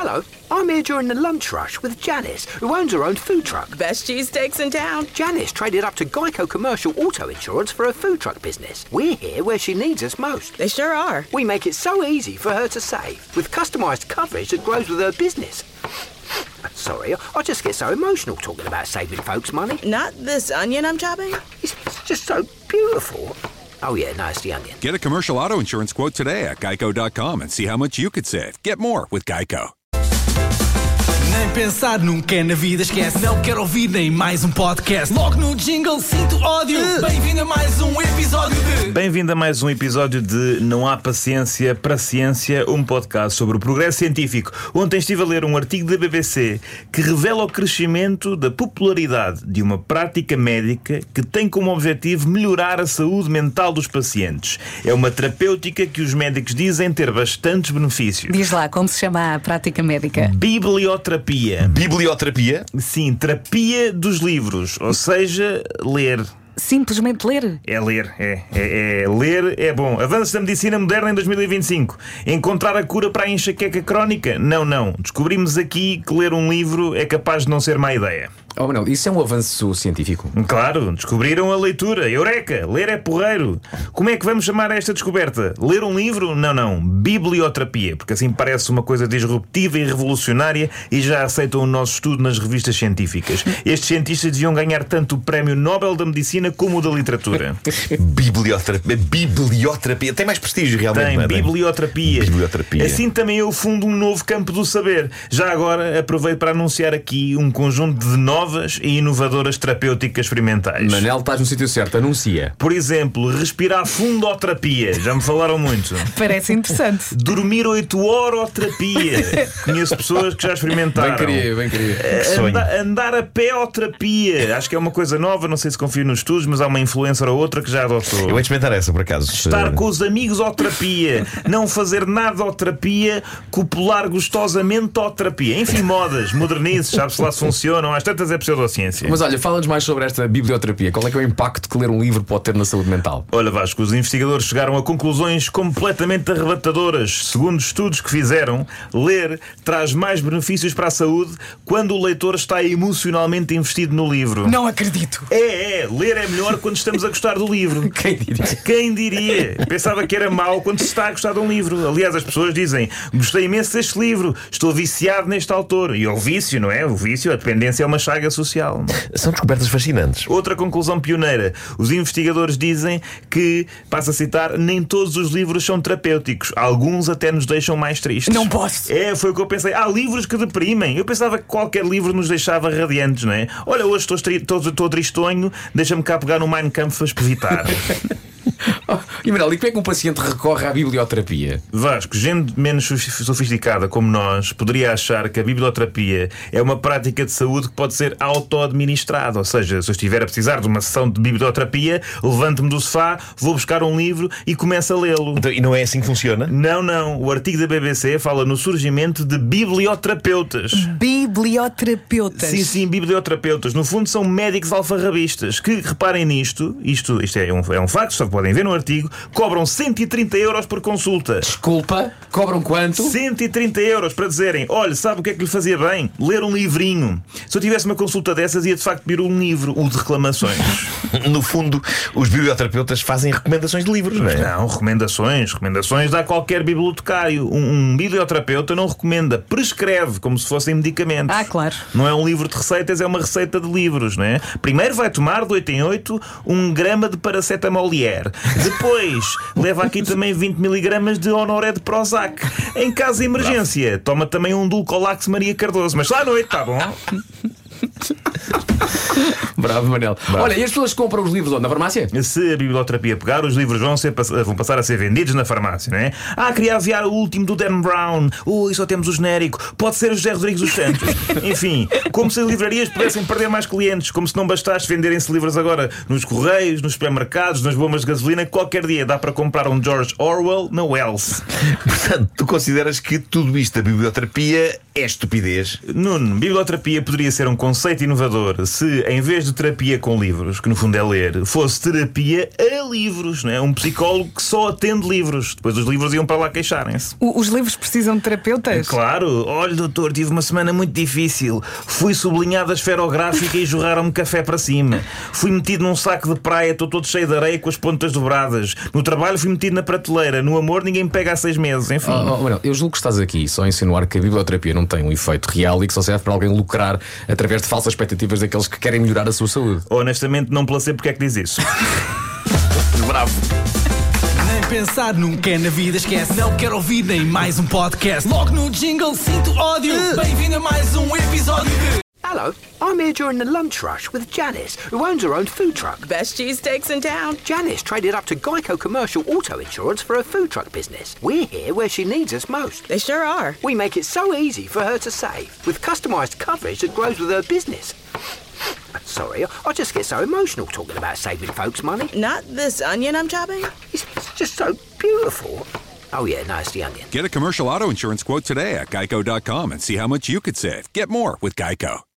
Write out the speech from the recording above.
hello. I'm here during the lunch rush with Janice, who owns her own food truck. Best cheesesteaks in town. Janice traded up to Geico Commercial Auto Insurance for her food truck business. We're here where she needs us most. They sure are. We make it so easy for her to save, with customised coverage that grows with her business. Sorry, I just get so emotional talking about saving folks money. Not this onion I'm chopping? It's just so beautiful. Oh yeah, no, it's the onion. Get a commercial auto insurance quote today at geico.com and see how much you could save. Get more with Geico. Nem pensar nunca na vida esquece. Não quero ouvir nem mais podcast. Logo no jingle sinto ódio. Bem-vindo a mais um episódio de... Bem-vindo a mais um episódio de Não Há Paciência para Ciência, um podcast sobre o progresso científico. Ontem estive a ler um artigo da BBC que revela o crescimento da popularidade de uma prática médica que tem como objetivo melhorar a saúde mental dos pacientes. É uma terapêutica que os médicos dizem ter bastantes benefícios. Diz lá, como se chama a prática médica? Biblioterapia. Biblioterapia? Sim, terapia dos livros, ou seja, ler. Simplesmente ler? É ler, ler é bom. Avanços da medicina moderna em 2025. Encontrar a cura para a enxaqueca crónica? Não. Descobrimos aqui que ler um livro é capaz de não ser má ideia. Oh, Manel, isso é um avanço científico? Claro, descobriram a leitura. Eureka! Ler é porreiro. Como é que vamos chamar a esta descoberta? Ler um livro? Não. Biblioterapia, porque assim parece uma coisa disruptiva e revolucionária e já aceitam o nosso estudo nas revistas científicas. Estes cientistas deviam ganhar tanto o Prémio Nobel da Medicina como o da Literatura. Biblioterapia. Tem mais prestígio, realmente. Tem, biblioterapia. Assim também eu fundo um novo campo do saber. Já agora aproveito para anunciar aqui um conjunto de novas e inovadoras terapêuticas experimentais. Manel, estás no sítio certo, anuncia. Por exemplo, respirar fundoterapia. Já me falaram muito. Parece interessante. Dormir 8-horoterapia. Conheço pessoas que já experimentaram. Bem queria. Andar a pé-terapia. Acho que é uma coisa nova, não sei se confio nos estudos, mas há uma influencer ou outra que já adotou. Eu vou experimentar essa, por acaso. Estar com os amigos ou terapia. Não fazer nada ou terapia. Copular gostosamente ou terapia. Enfim, modas, modernices, sabe-se lá se funcionam. Às tantas é pseudociência. Mas olha, fala-nos mais sobre esta biblioterapia. Qual é que é o impacto que ler um livro pode ter na saúde mental? Olha, Vasco, os investigadores chegaram a conclusões completamente arrebatadoras. Segundo estudos que fizeram, ler traz mais benefícios para a saúde quando o leitor está emocionalmente investido no livro. Não acredito. Ler é melhor quando estamos a gostar do livro. Quem diria? Pensava que era mau quando se está a gostar de um livro. Aliás, as pessoas dizem: gostei imenso deste livro, estou viciado neste autor. E é o vício, não é? O vício, a dependência é uma chaga social. São descobertas fascinantes. Outra conclusão pioneira: os investigadores dizem que, passo a citar, nem todos os livros são terapêuticos. Alguns até nos deixam mais tristes. Não posso. Foi o que eu pensei. Há livros que deprimem. Eu pensava que qualquer livro nos deixava radiantes, não é? Olha, hoje estou tristonho, deixa-me cá pegar no Mein Kampf a espevitar. E Manel, e como é que um paciente recorre à biblioterapia? Vasco, gente menos sofisticada como nós poderia achar que a biblioterapia é uma prática de saúde que pode ser auto-administrada. Ou seja, se eu estiver a precisar de uma sessão de biblioterapia, levanto-me do sofá, vou buscar um livro e começo a lê-lo. Então, e não é assim que funciona? Não. O artigo da BBC fala no surgimento de biblioterapeutas. Biblioterapeutas? Sim, biblioterapeutas. No fundo são médicos alfarrabistas que, reparem nisto, isto é um facto, só que podem ver no artigo, cobram 130 euros por consulta. Desculpa, cobram quanto? 130 euros para dizerem: olha, sabe o que é que lhe fazia bem? Ler um livrinho. Se eu tivesse uma consulta dessas, ia de facto pedir um livro, o de reclamações. No fundo, os biblioterapeutas fazem recomendações de livros, não é? Não, recomendações dá qualquer bibliotecário. Um biblioterapeuta não recomenda, prescreve, como se fossem medicamentos. Claro. Não é um livro de receitas, é uma receita de livros, não é? Primeiro vai tomar de 8 em 8 1 grama de paracetamolier. Depois leva aqui também 20 miligramas de Honoré de Prozac. Em caso de emergência, toma também um Dulcolax Maria Cardoso. Mas só à noite, tá bom? Bravo, Manel. Olha, e as pessoas compram os livros onde? Na farmácia? Se a biblioterapia pegar, os livros vão passar a ser vendidos na farmácia, não é? Queria aviar o último do Dan Brown. Ui, só temos o genérico. Pode ser o José Rodrigues dos Santos. Enfim, como se as livrarias pudessem perder mais clientes. Como se não bastasse venderem-se livros agora nos correios, nos supermercados, nas bombas de gasolina. Qualquer dia dá para comprar um George Orwell na Wells. Portanto, tu consideras que tudo isto da biblioterapia é estupidez? Nuno, biblioterapia poderia ser um conceito conceito inovador se, em vez de terapia com livros, que no fundo é ler, fosse terapia a livros, não é? Um psicólogo que só atende livros. Depois os livros iam para lá queixarem-se. Os livros precisam de terapeutas? Claro. Olha, doutor, tive uma semana muito difícil. Fui sublinhada esferográfica e jorraram-me café para cima. Fui metido num saco de praia, estou todo cheio de areia com as pontas dobradas. No trabalho fui metido na prateleira. No amor ninguém me pega há 6 meses. Enfim. Manuel, eu julgo que estás aqui só a insinuar que a biblioterapia não tem um efeito real e que só serve para alguém lucrar através de falsas expectativas daqueles que querem melhorar a sua saúde. Honestamente, não percebo porque é que diz isso. Bravo. Nem pensar nunca é na vida, esquece. Não quero ouvir nem mais um podcast. Logo no jingle sinto ódio. Bem-vindo a mais um episódio de... Hello, I'm here during the lunch rush with Janice, who owns her own food truck. Best cheesesteaks in town. Janice traded up to Geico Commercial Auto Insurance for her food truck business. We're here where she needs us most. They sure are. We make it so easy for her to save, with customised coverage that grows with her business. Sorry, I just get so emotional talking about saving folks money. Not this onion I'm chopping. It's just so beautiful. Oh yeah, no, it's the onion. Get a commercial auto insurance quote today at geico.com and see how much you could save. Get more with Geico.